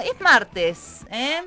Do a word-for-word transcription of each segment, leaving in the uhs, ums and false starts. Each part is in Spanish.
es martes, ¿eh?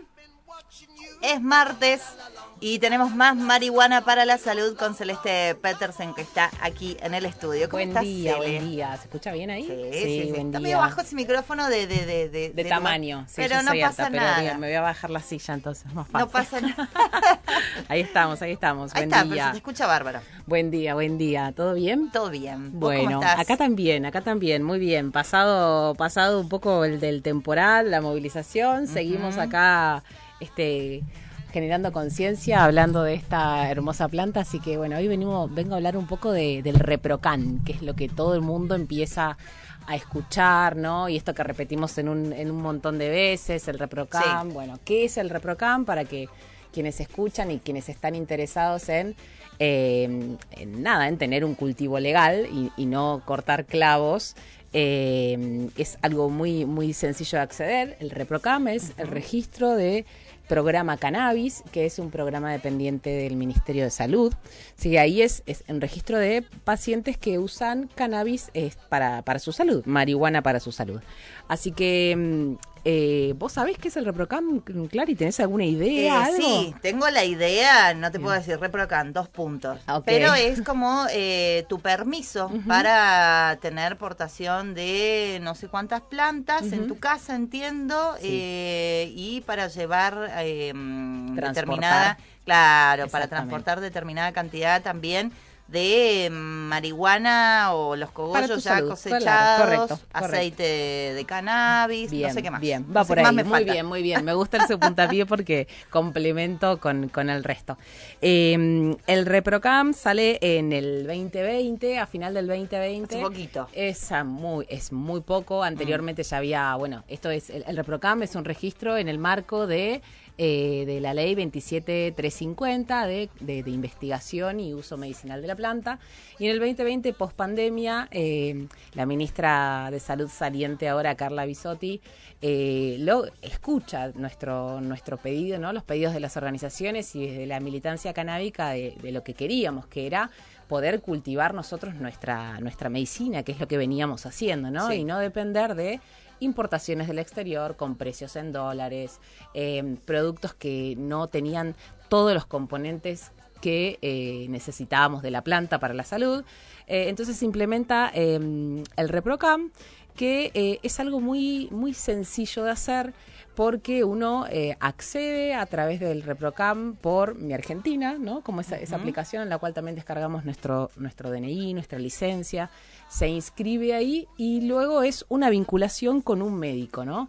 Es martes y tenemos más marihuana para la salud con Celeste Petersen, que está aquí en el estudio. ¿Cómo buen estás, día, Cele? buen día. ¿Se escucha bien ahí? Sí, sí, sí, sí. buen Está día. medio bajo ese micrófono de... De, de, de, de de tamaño, lugar. sí, Pero yo no soy pasa alta, nada. pero bien, me voy a bajar la silla entonces, más fácil. No pasa nada. Ahí estamos, ahí estamos. Ahí buen está, día. pero se te escucha bárbaro. Buen día, buen día. ¿Todo bien? Todo bien. ¿Vos Bueno, cómo estás? acá también, acá también, muy bien. Pasado, pasado un poco el del temporal, la movilización, uh-huh. Seguimos acá, este, generando conciencia, hablando de esta hermosa planta. Así que bueno, hoy venimos, vengo a hablar un poco de, del ReproCam, que es lo que todo el mundo empieza a escuchar, ¿no? Y esto que repetimos en un, en un montón de veces, el ReproCam. Sí. Bueno, ¿qué es el ReproCam? Para que quienes escuchan y quienes están interesados en, eh, en nada, en tener un cultivo legal y, y no cortar clavos, eh, es algo muy, muy sencillo de acceder. El ReproCam es uh-huh. el registro de Programa Cannabis, que es un programa dependiente del Ministerio de Salud. Sí, ahí es, es un registro de pacientes que usan cannabis eh, para, para su salud, marihuana para su salud. Así que, eh, ¿vos sabés qué es el ReproCam, Clary? ¿Tenés alguna idea? Eh, sí, tengo la idea, no te puedo decir ReproCam, dos puntos. Okay. Pero es como eh, tu permiso uh-huh. para tener portación de no sé cuántas plantas uh-huh. en tu casa, entiendo, sí. eh, y para llevar eh, determinada, claro, para transportar determinada cantidad también de marihuana o los cogollos ya salud, cosechados, claro, correcto, aceite correcto. de cannabis, bien, no sé qué más. Bien, va no por ahí, muy falta. bien, muy bien. Me gusta ese puntapié porque complemento con, con el resto. Eh, el ReproCam sale en el veinte veinte, a final del veinte veinte. Hace poquito. Es muy, es muy poco. Anteriormente mm. ya había, bueno, esto es, el, el ReproCam es un registro en el marco de Eh, de la ley veintisiete mil trescientos cincuenta de, de, de investigación y uso medicinal de la planta. Y en el veinte veinte, post pandemia, eh, la ministra de Salud saliente ahora, Carla Bisotti, eh, lo escucha nuestro, nuestro pedido, ¿no? Los pedidos de las organizaciones y desde la militancia canábica de, de lo que queríamos, que era poder cultivar nosotros nuestra, nuestra medicina, que es lo que veníamos haciendo, ¿no? Sí. Y no depender de importaciones del exterior con precios en dólares, eh, productos que no tenían todos los componentes que eh, necesitábamos de la planta para la salud. Eh, entonces se implementa eh, el ReproCam, que eh, es algo muy, muy sencillo de hacer, porque uno eh, accede a través del ReproCam por Mi Argentina, ¿no? Como esa, uh-huh. esa aplicación en la cual también descargamos nuestro, nuestro D N I, nuestra licencia, se inscribe ahí y luego es una vinculación con un médico, ¿no?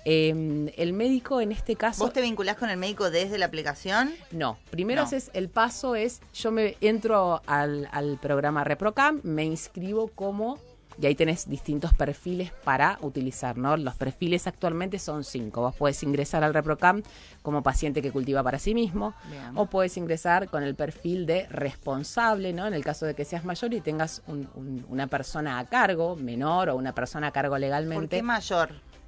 Eh, el médico en este caso... ¿Vos te vinculás con el médico desde la aplicación? No, primero no. es el paso es, yo me entro al, al programa ReproCam, me inscribo como... Y ahí tenés distintos perfiles para utilizar, ¿no? Los perfiles actualmente son cinco. Vos podés ingresar al ReproCam como paciente que cultiva para sí mismo. Bien. O podés ingresar con el perfil de responsable, ¿no? En el caso de que seas mayor y tengas un, un, una persona a cargo, menor, o una persona a cargo legalmente. ¿Por qué mayor?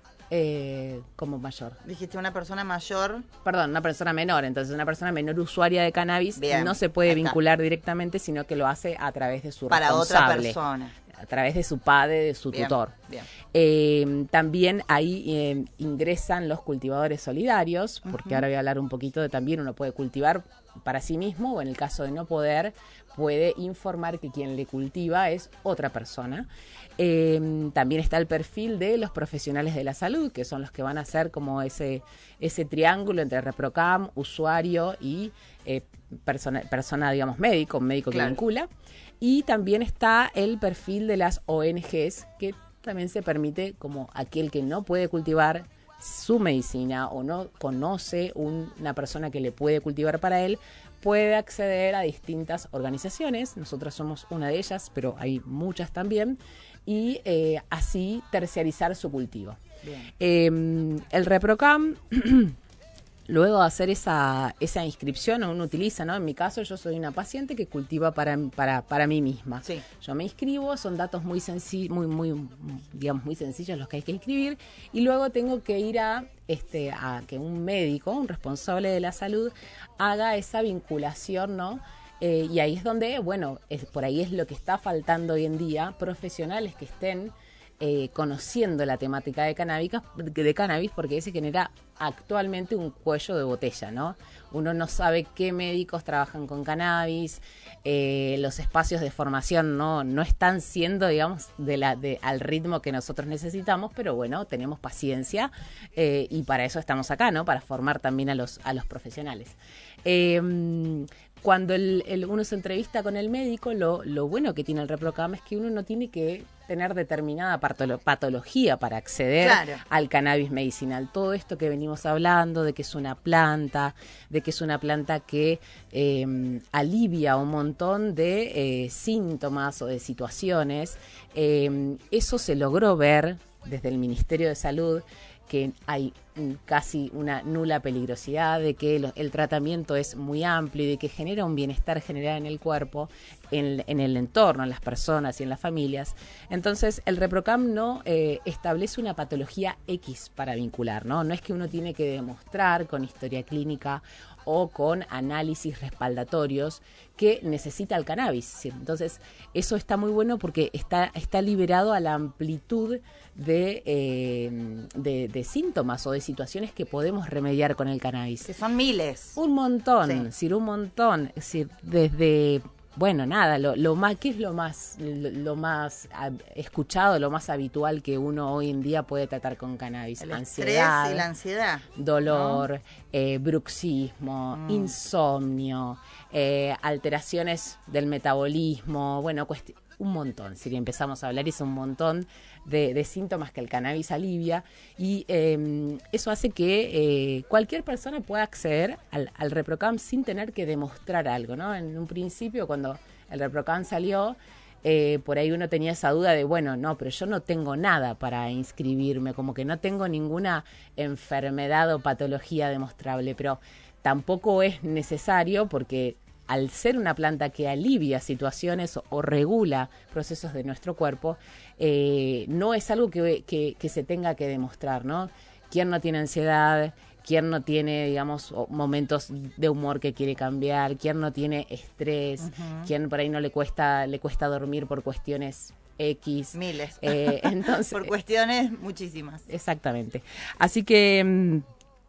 Eh, como mayor. Dijiste una persona mayor. Perdón, una persona menor. Entonces una persona menor usuaria de cannabis Bien. no se puede vincular directamente, sino que lo hace a través de su para responsable. Para otra persona. A través de su padre, de su bien, tutor. Bien. Eh, también ahí eh, ingresan los cultivadores solidarios, porque uh-huh. ahora voy a hablar un poquito de también uno puede cultivar para sí mismo, o en el caso de no poder, puede informar que quien le cultiva es otra persona. Eh, también está el perfil de los profesionales de la salud, que son los que van a hacer como ese, ese triángulo entre ReproCam, usuario y eh, persona, persona, digamos, médico, médico claro. que vincula. Y también está el perfil de las O N Ges, que también se permite como aquel que no puede cultivar su medicina o no conoce un, una persona que le puede cultivar para él, puede acceder a distintas organizaciones. Nosotros somos una de ellas, pero hay muchas también, y eh, así terciarizar su cultivo. Eh, el ReproCam... Luego de hacer esa, esa inscripción, uno utiliza, ¿no? En mi caso, yo soy una paciente que cultiva para, para, para mí misma. Sí. Yo me inscribo, son datos muy senci- muy, muy, digamos, muy sencillos los que hay que inscribir, y luego tengo que ir a, este, a que un médico, un responsable de la salud, haga esa vinculación, ¿no? Eh, y ahí es donde, bueno, es, por ahí es lo que está faltando hoy en día, profesionales que estén eh, conociendo la temática de cannabis, de cannabis, porque se genera actualmente un cuello de botella, ¿no? Uno no sabe qué médicos trabajan con cannabis, eh, los espacios de formación no, no están siendo, digamos, de la, de, al ritmo que nosotros necesitamos, pero bueno, tenemos paciencia eh, y para eso estamos acá, ¿no? Para formar también a los, a los profesionales. Eh, Cuando el, el, uno se entrevista con el médico, lo, lo bueno que tiene el ReproCam es que uno no tiene que tener determinada patolo- patología para acceder claro. al cannabis medicinal. Todo esto que venimos hablando, de que es una planta, de que es una planta que eh, alivia un montón de eh, síntomas o de situaciones, eh, eso se logró ver desde el Ministerio de Salud, que hay casi una nula peligrosidad, de que lo, el tratamiento es muy amplio y de que genera un bienestar general en el cuerpo, en, en el entorno, en las personas y en las familias. Entonces, el ReproCam no eh, establece una patología X para vincular, ¿no? No es que uno tiene que demostrar con historia clínica o con análisis respaldatorios que necesita el cannabis. Entonces, eso está muy bueno porque está, está liberado a la amplitud de, eh, de, de síntomas o de situaciones que podemos remediar con el cannabis. Que son miles. Un montón, es decir, un montón. Es decir, desde... Bueno, nada, lo, lo más, ¿qué es lo más, lo, lo más escuchado, lo más habitual que uno hoy en día puede tratar con cannabis? El ansiedad, estrés y la ansiedad, dolor, ¿no? eh, bruxismo, mm. insomnio, eh, alteraciones del metabolismo, bueno, cuesti- un montón. Si empezamos a hablar, es un montón de, de síntomas que el cannabis alivia y eh, eso hace que eh, cualquier persona pueda acceder al, al ReproCam sin tener que demostrar algo, ¿no? En un principio, cuando el ReproCam salió, eh, por ahí uno tenía esa duda de, bueno, no, pero yo no tengo nada para inscribirme, como que no tengo ninguna enfermedad o patología demostrable, pero tampoco es necesario porque al ser una planta que alivia situaciones o, o regula procesos de nuestro cuerpo, eh, no es algo que, que, que se tenga que demostrar, ¿no? ¿Quién no tiene ansiedad? ¿Quién no tiene, digamos, momentos de humor que quiere cambiar? ¿Quién no tiene estrés? Uh-huh. ¿Quién por ahí no le cuesta, le cuesta dormir por cuestiones X? Miles. Eh, entonces, por cuestiones muchísimas. Exactamente. Así que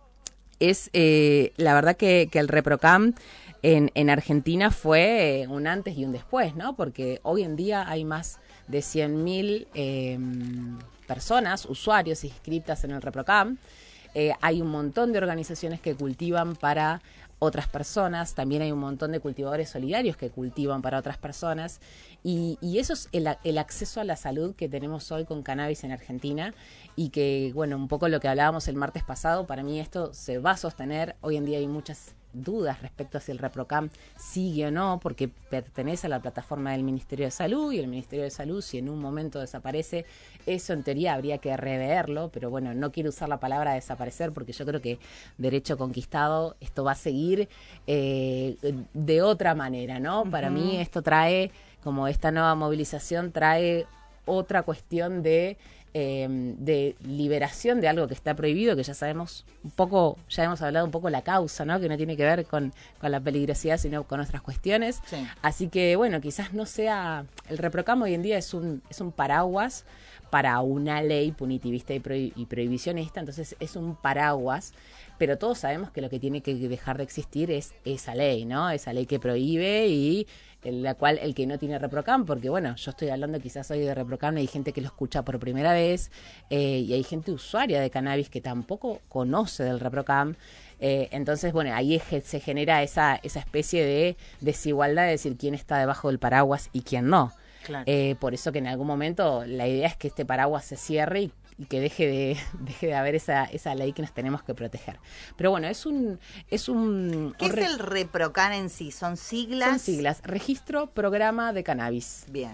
es eh, la verdad que, que el ReproCam En, en Argentina fue eh, un antes y un después, ¿no? Porque hoy en día hay más de cien mil eh, personas, usuarios inscritas en el ReproCam. Eh, hay un montón de organizaciones que cultivan para otras personas. También hay un montón de cultivadores solidarios que cultivan para otras personas. Y, y eso es el, el acceso a la salud que tenemos hoy con cannabis en Argentina. Y que, bueno, un poco lo que hablábamos el martes pasado, para mí esto se va a sostener. Hoy en día hay muchas dudas respecto a si el ReproCam sigue o no, porque pertenece a la plataforma del Ministerio de Salud, y el Ministerio de Salud, si en un momento desaparece, eso en teoría habría que reverlo, pero bueno, no quiero usar la palabra desaparecer, porque yo creo que derecho conquistado, esto va a seguir eh, de otra manera, ¿no? Uh-huh. Para mí esto trae, como esta nueva movilización, trae otra cuestión de Eh, de liberación de algo que está prohibido, que ya sabemos un poco, ya hemos hablado un poco la causa, ¿no? Que no tiene que ver con, con la peligrosidad, sino con otras cuestiones. Sí. Así que, bueno, quizás no sea... El ReproCam hoy en día es un, es un paraguas para una ley punitivista y, prohib- y prohibicionista, entonces es un paraguas, pero todos sabemos que lo que tiene que dejar de existir es esa ley, ¿no? Esa ley que prohíbe y en la cual el que no tiene ReproCam, porque bueno, yo estoy hablando quizás hoy de ReproCam, hay gente que lo escucha por primera vez eh, y hay gente usuaria de cannabis que tampoco conoce del ReproCam. Eh, entonces, bueno, ahí se genera esa, esa especie de desigualdad de decir quién está debajo del paraguas y quién no. Claro. Eh, por eso que en algún momento la idea es que este paraguas se cierre y, y que deje de deje de haber esa esa ley que nos tenemos que proteger. Pero bueno, es un es un ¿Qué un re- es el ReproCam en sí? ¿Son siglas? Son siglas, Registro Programa de Cannabis. Bien.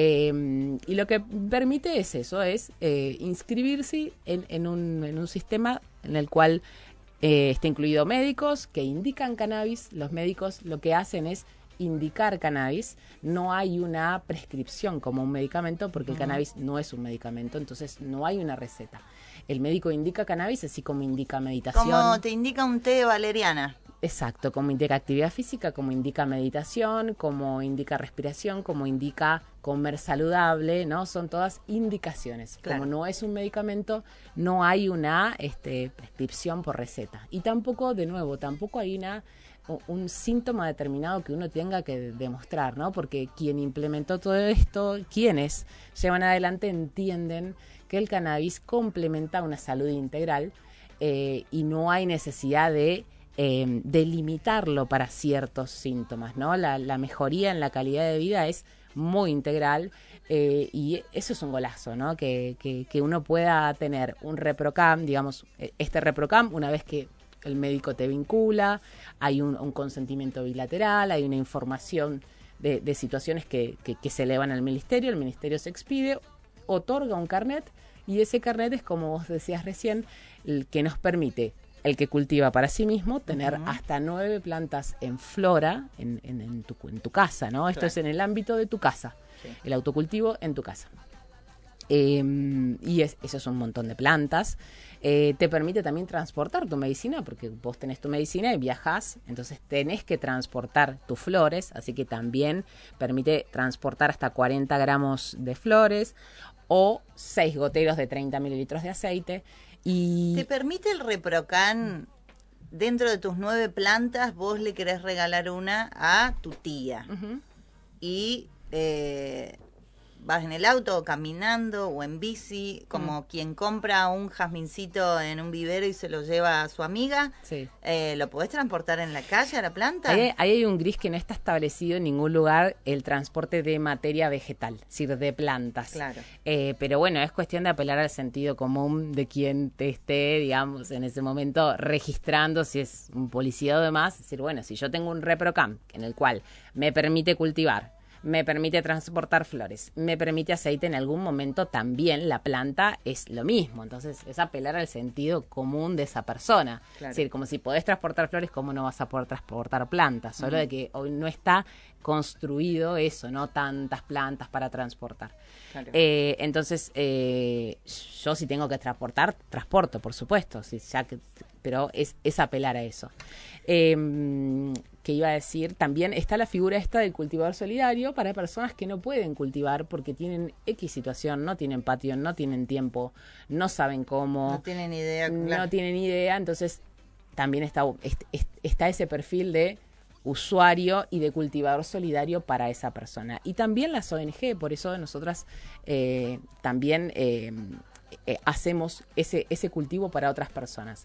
Eh, y lo que permite es eso, es eh, inscribirse en, en, un, en un sistema en el cual eh, está incluido médicos que indican cannabis. Los médicos lo que hacen es indicar cannabis, no hay una prescripción como un medicamento, porque uh-huh. el cannabis no es un medicamento, entonces no hay una receta. El médico indica cannabis así como indica meditación. Como te indica un té de valeriana. Exacto, como indica actividad física, como indica meditación, como indica respiración, como indica comer saludable, ¿no? Son todas indicaciones. Claro. Como no es un medicamento, no hay una este, prescripción por receta. Y tampoco, de nuevo, tampoco hay una un síntoma determinado que uno tenga que demostrar, ¿no? Porque quien implementó todo esto, quienes llevan adelante, entienden que el cannabis complementa una salud integral eh, y no hay necesidad de Eh, delimitarlo para ciertos síntomas, ¿no? La, la mejoría en la calidad de vida es muy integral eh, y eso es un golazo, ¿no? Que, que, que uno pueda tener un ReproCam, digamos, este ReproCam, una vez que el médico te vincula, hay un, un consentimiento bilateral, hay una información de, de situaciones que, que, que se elevan al ministerio, el ministerio se expide, otorga un carnet y ese carnet es, como vos decías recién, el que nos permite el que cultiva para sí mismo, tener uh-huh. hasta nueve plantas en flora en, en, en, tu, en tu casa, ¿no? Esto claro. es en el ámbito de tu casa, sí. El autocultivo en tu casa. Eh, y es, eso es un montón de plantas. Eh, te permite también transportar tu medicina, porque vos tenés tu medicina y viajás, entonces tenés que transportar tus flores, así que también permite transportar hasta cuarenta gramos de flores o seis goteros de treinta mililitros de aceite. Y ¿te permite el ReproCam, dentro de tus nueve plantas, vos le querés regalar una a tu tía? Uh-huh. Y eh, vas en el auto, caminando o en bici, como uh-huh. quien compra un jazmincito en un vivero y se lo lleva a su amiga. Sí. Eh, ¿Lo podés transportar en la calle a la planta? Ahí, ahí hay un gris que no está establecido en ningún lugar, el transporte de materia vegetal, es decir, de plantas. Claro. Eh, pero bueno, es cuestión de apelar al sentido común de quien te esté, digamos, en ese momento registrando, si es un policía o demás. Es decir, bueno, si yo tengo un ReproCam en el cual me permite cultivar, me permite transportar flores, me permite aceite, en algún momento también la planta es lo mismo. Entonces es apelar al sentido común de esa persona. Claro. Es decir, como si podés transportar flores, ¿cómo no vas a poder transportar plantas? Solo uh-huh. de que hoy no está construido eso, ¿no? Tantas plantas para transportar. Claro. Eh, entonces, eh, yo si tengo que transportar, transporto, por supuesto, si, ya que, pero es, es apelar a eso. Eh, que iba a decir, también está la figura esta del cultivador solidario para personas que no pueden cultivar porque tienen X situación, no tienen patio, no tienen tiempo, no saben cómo. No tienen idea. No claro. tienen idea, entonces también está, está ese perfil de usuario y de cultivador solidario para esa persona. Y también las O N G, por eso nosotras eh, también eh, eh, hacemos ese, ese cultivo para otras personas.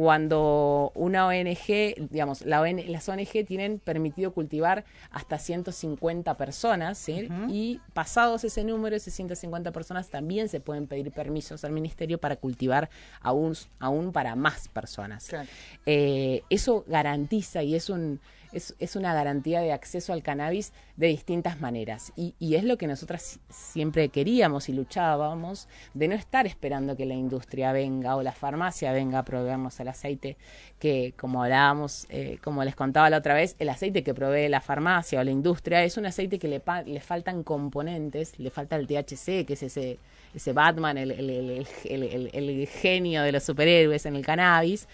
Cuando una O N G, digamos, la O N, las O N G tienen permitido cultivar hasta ciento cincuenta personas, ¿sí? Uh-huh. Y pasados ese número, esas ciento cincuenta personas, también se pueden pedir permisos al ministerio para cultivar aún, aún para más personas. Claro. Eh, eso garantiza y es un Es, es una garantía de acceso al cannabis de distintas maneras. Y, y es lo que nosotras siempre queríamos y luchábamos, de no estar esperando que la industria venga o la farmacia venga a proveernos el aceite, que como hablábamos, eh, como les contaba la otra vez, el aceite que provee la farmacia o la industria es un aceite que le, pa- le faltan componentes, le falta el T H C, que es ese, ese Batman, el, el, el, el, el, el genio de los superhéroes en el cannabis.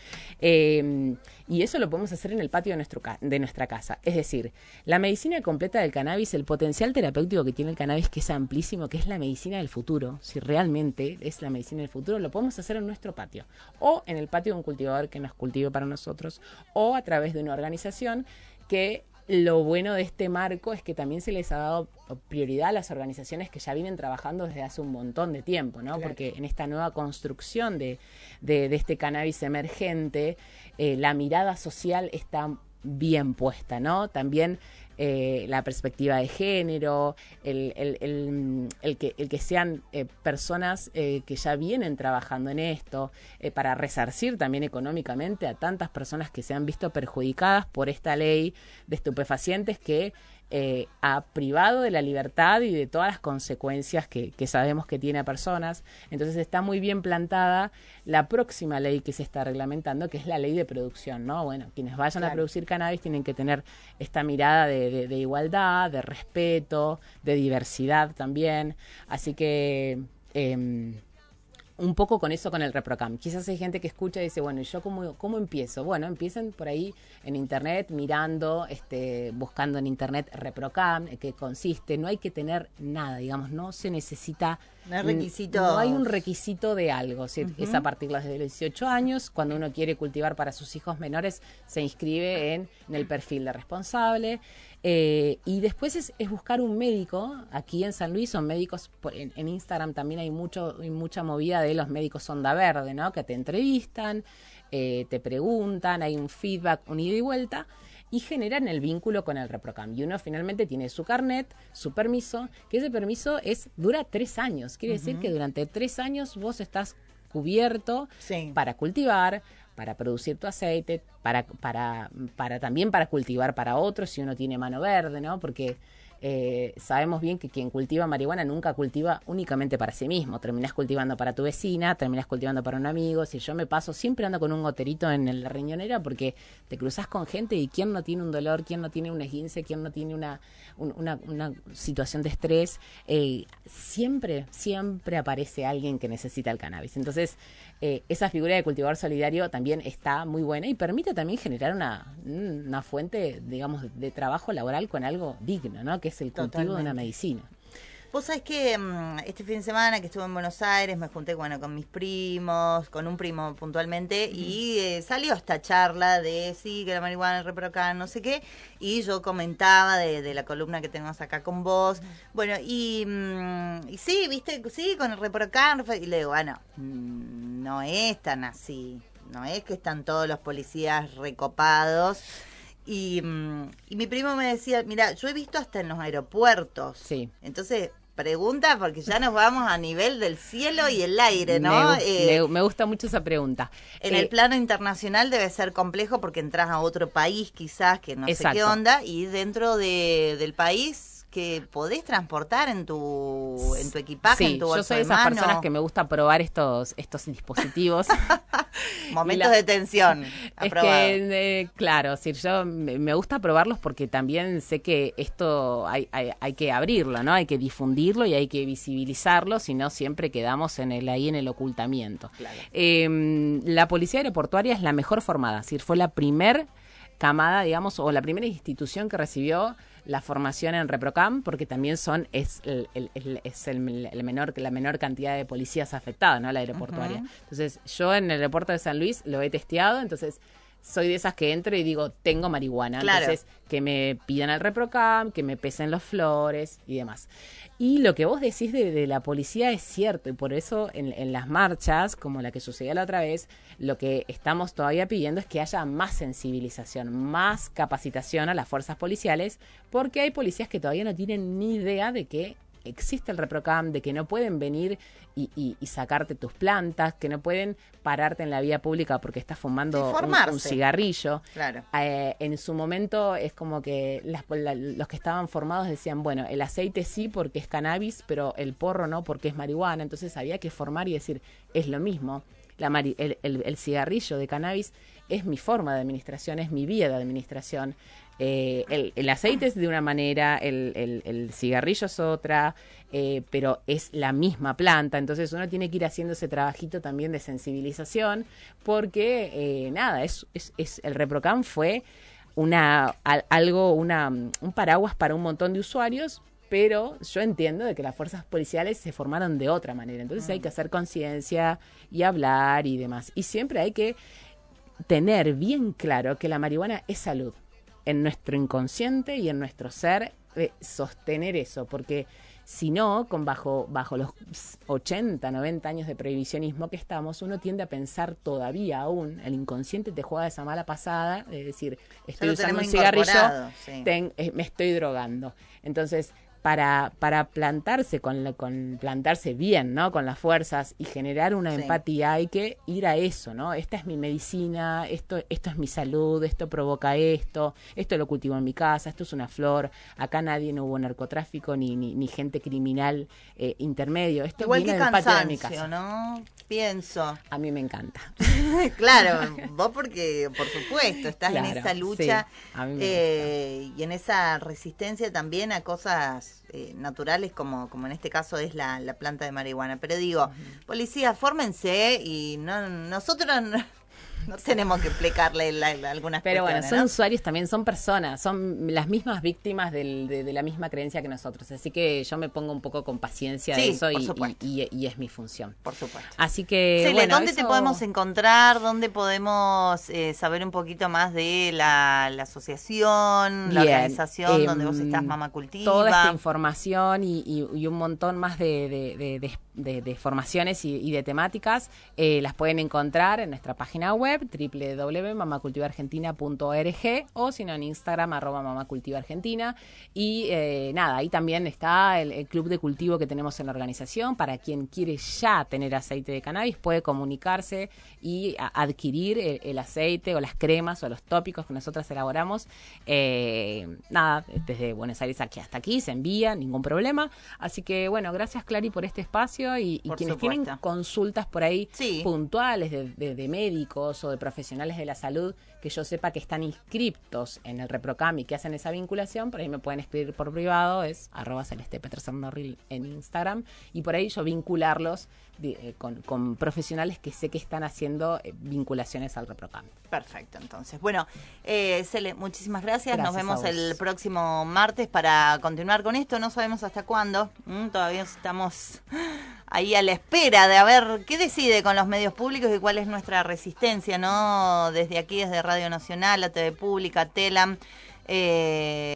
Eh, y eso lo podemos hacer en el patio de, nuestro ca- de nuestra casa. Es decir, la medicina completa del cannabis, el potencial terapéutico que tiene el cannabis, que es amplísimo, que es la medicina del futuro, si realmente es la medicina del futuro, lo podemos hacer en nuestro patio. O en el patio de un cultivador que nos cultive para nosotros, o a través de una organización que... Lo bueno de este marco es que también se les ha dado prioridad a las organizaciones que ya vienen trabajando desde hace un montón de tiempo, ¿no? Claro. Porque en esta nueva construcción de, de, de este cannabis emergente, eh, la mirada social está bien puesta, ¿no? También eh, la perspectiva de género, el, el, el, el, que, el que sean eh, personas eh, que ya vienen trabajando en esto, eh, para resarcir también económicamente a tantas personas que se han visto perjudicadas por esta ley de estupefacientes que eh, ha privado de la libertad y de todas las consecuencias que, que sabemos que tiene a personas. Entonces está muy bien plantada la próxima ley que se está reglamentando, que es la ley de producción, ¿no? Bueno, quienes vayan claro. a producir cannabis tienen que tener esta mirada de, de, de igualdad, de respeto, de diversidad también. Así que... Eh, un poco con eso, con el ReproCam. Quizás hay gente que escucha y dice, bueno, ¿y yo cómo, cómo empiezo? Bueno, empiecen por ahí en internet, mirando, este, buscando en internet ReproCam, en qué consiste. No hay que tener nada, digamos, no se necesita... No hay requisito. No hay un requisito de algo. ¿Sí? Uh-huh. Es a partir de los dieciocho años, cuando uno quiere cultivar para sus hijos menores, se inscribe en, en el perfil de responsable. Eh, y después es, es buscar un médico. Aquí en San Luis son médicos, por, en, en Instagram también hay mucho hay mucha movida de los médicos Onda Verde, ¿no? Que te entrevistan, eh, te preguntan, hay un feedback, un ida y vuelta, y generan el vínculo con el ReproCam. Y uno finalmente tiene su carnet, su permiso, que ese permiso es dura tres años. Quiere uh-huh. decir que durante tres años vos estás cubierto sí. para cultivar, para producir tu aceite, para, para, para también para cultivar para otros, si uno tiene mano verde, ¿no? Porque eh, sabemos bien que quien cultiva marihuana nunca cultiva únicamente para sí mismo. Terminás cultivando para tu vecina, terminás cultivando para un amigo. Si yo me paso, siempre ando con un goterito en la riñonera porque te cruzas con gente y quién no tiene un dolor, quién no tiene un esguince, quién no tiene una, un, una, una situación de estrés. Eh, siempre, siempre aparece alguien que necesita el cannabis. Entonces, eh, esa figura de cultivador solidario también está muy buena y permite también generar una, una fuente, digamos, de trabajo laboral con algo digno, ¿no? Que es el cultivo Totalmente. De una medicina. Vos sabés que um, este fin de semana que estuve en Buenos Aires me junté bueno, con mis primos, con un primo puntualmente, uh-huh. y eh, salió esta charla de sí, que la marihuana, el ReproCam, no sé qué, y yo comentaba de, de la columna que tenemos acá con vos. Uh-huh. Bueno, y, um, y sí, viste, sí, con el ReproCam, y le digo, bueno, mmm, no es tan así, no es que están todos los policías recopados. Y, y mi primo me decía, mira, yo he visto hasta en los aeropuertos. Sí. Entonces, pregunta, porque ya nos vamos a nivel del cielo y el aire, ¿no? Me, eh, me, me gusta mucho esa pregunta. En eh, el plano internacional debe ser complejo porque entras a otro país quizás, que no exacto. sé qué onda, y dentro de, del país que podés transportar en tu en tu equipaje, sí, en tu bolso yo soy de esas mano. Personas que me gusta probar estos estos dispositivos. Momentos la, de tensión. Es que, eh, claro, sí, yo me, me gusta probarlos porque también sé que esto hay, hay, hay que abrirlo, ¿no? Hay que difundirlo y hay que visibilizarlo, si no siempre quedamos en el ahí en el ocultamiento. Claro. Eh, la policía aeroportuaria es la mejor formada, es decir, fue la primer camada, digamos, o la primera institución que recibió la formación en ReproCam, porque también son es el, el, el, es el, el menor la menor cantidad de policías afectados, ¿no? La aeroportuaria. Uh-huh. Entonces, yo en el aeropuerto de San Luis lo he testeado, entonces soy de esas que entro y digo, tengo marihuana. Claro. Entonces, que me pidan el ReproCam, que me pesen los flores y demás. Y lo que vos decís de, de la policía es cierto, y por eso en, en las marchas, como la que sucedió la otra vez, lo que estamos todavía pidiendo es que haya más sensibilización, más capacitación a las fuerzas policiales, porque hay policías que todavía no tienen ni idea de que existe el ReproCam, de que no pueden venir y, y, y sacarte tus plantas, que no pueden pararte en la vía pública porque estás fumando un, un cigarrillo. Claro. Eh, en su momento es como que las, la, los que estaban formados decían, bueno, el aceite sí porque es cannabis, pero el porro no porque es marihuana. Entonces había que formar y decir, es lo mismo. La mari- el, el, el cigarrillo de cannabis es mi forma de administración, es mi vía de administración. Eh, el, el aceite es de una manera, el, el, el cigarrillo es otra, eh, pero es la misma planta. Entonces uno tiene que ir haciendo ese trabajito también de sensibilización, porque eh, nada, es, es, es el ReproCam fue una al, algo, una un paraguas para un montón de usuarios, pero yo entiendo de que las fuerzas policiales se formaron de otra manera. Entonces mm. hay que hacer conciencia y hablar y demás. Y siempre hay que tener bien claro que la marihuana es salud. En nuestro inconsciente y en nuestro ser, eh, sostener eso, porque si no, con bajo, bajo los ochenta, noventa años de prohibicionismo que estamos, uno tiende a pensar todavía aún, el inconsciente te juega esa mala pasada, de decir, estoy usando un cigarrillo, sí. ten, eh, me estoy drogando. Entonces, para para plantarse con, la, con plantarse bien, ¿no? Con las fuerzas y generar una sí. empatía, hay que ir a eso, ¿no? Esta es mi medicina, esto esto es mi salud, esto provoca esto, esto lo cultivo en mi casa, esto es una flor, acá nadie no hubo narcotráfico ni ni, ni gente criminal eh, intermedio, esto igual viene que del patio de mi casa. ¿No? Pienso. A mí me encanta. Claro, vos porque, por supuesto, estás claro, en esa lucha sí, a mí me eh, y en esa resistencia también a cosas cosas eh, naturales como, como en este caso es la, la planta de marihuana. Pero digo, uh-huh. policía, fórmense y no nosotros... No, No tenemos que explicarle la, la, algunas Pero bueno, son ¿no? usuarios también, son personas, son las mismas víctimas del, de, de la misma creencia que nosotros. Así que yo me pongo un poco con paciencia sí, de eso y, y, y, y es mi función. Por supuesto. Así que, Cele, bueno, ¿dónde eso... te podemos encontrar? ¿Dónde podemos eh, saber un poquito más de la, la asociación, Bien, la organización eh, donde vos estás, Mamá Cultiva? Toda esta información y, y, y un montón más de, de, de, de, de, de formaciones y, y de temáticas eh, las pueden encontrar en nuestra página web doble u doble u doble u punto mamacultivaargentina punto org o si no en Instagram arroba mamacultivaargentina y eh, nada, ahí también está el, el club de cultivo que tenemos en la organización. Para quien quiere ya tener aceite de cannabis puede comunicarse y a, adquirir el, el aceite o las cremas o los tópicos que nosotras elaboramos eh, nada, desde Buenos Aires aquí hasta aquí se envía, ningún problema. Así que bueno, gracias Clary por este espacio y, y quienes supuesto. tienen consultas por ahí sí. puntuales de, de, de médicos o de profesionales de la salud que yo sepa que están inscriptos en el ReproCam y que hacen esa vinculación, por ahí me pueden escribir por privado, es arroba Celeste Peterson Norril en Instagram, y por ahí yo vincularlos de, eh, con, con profesionales que sé que están haciendo eh, vinculaciones al ReproCam. Perfecto, entonces. Bueno, eh, Cele, muchísimas gracias. gracias. Nos vemos el próximo martes para continuar con esto. No sabemos hasta cuándo. Mm, todavía estamos ahí a la espera de a ver qué decide con los medios públicos y cuál es nuestra resistencia, ¿no? Desde aquí, desde Radio Nacional, la T V Pública, Telam. Eh,